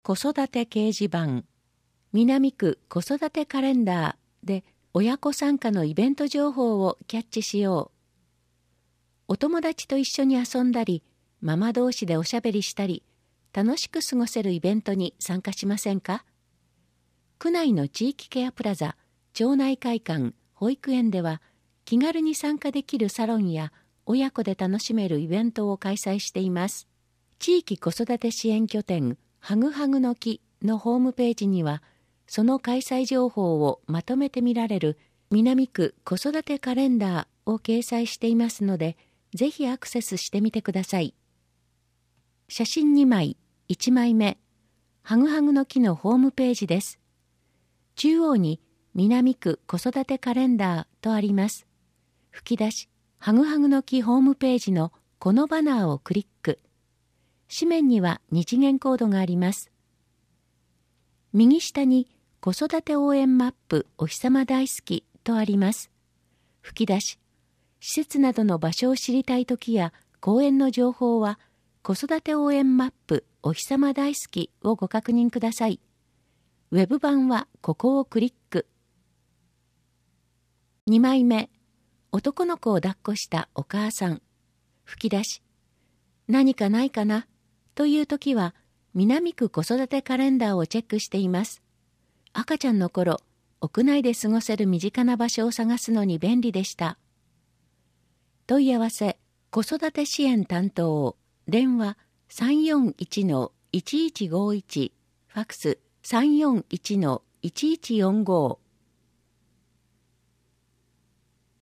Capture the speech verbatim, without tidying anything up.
子育て掲示板、南区子育てカレンダーで親子参加のイベント情報をキャッチしよう。お友達と一緒に遊んだり、ママ同士でおしゃべりしたり、楽しく過ごせるイベントに参加しませんか？区内の地域ケアプラザ、町内会館、保育園では、気軽に参加できるサロンや親子で楽しめるイベントを開催しています。地域子育て支援拠点、はぐはぐの木のホームページには、その開催情報をまとめて見られる南区子育てカレンダーを掲載していますので、ぜひアクセスしてみてください。写真にまい、いちまいめ、はぐはぐの木のホームページです。中央に南区子育てカレンダーとあります。吹き出し、はぐはぐの木ホームページのこのバナーをクリック。紙面には二次元コードがあります。右下に子育て応援マップお日さま大好きとあります。吹き出し、施設などの場所を知りたいときや公園の情報は子育て応援マップお日さま大好きをご確認ください。ウェブ版はここをクリック。にまいめ、男の子を抱っこしたお母さん。吹き出し、何かないかなというときは南区子育てカレンダーをチェックしています。赤ちゃんの頃、屋内で過ごせる身近な場所を探すのに便利でした。問い合わせ、子育て支援担当、電話 さんよんいちのいちいちごいち、ファクス さんよんいちのいちいちよんご。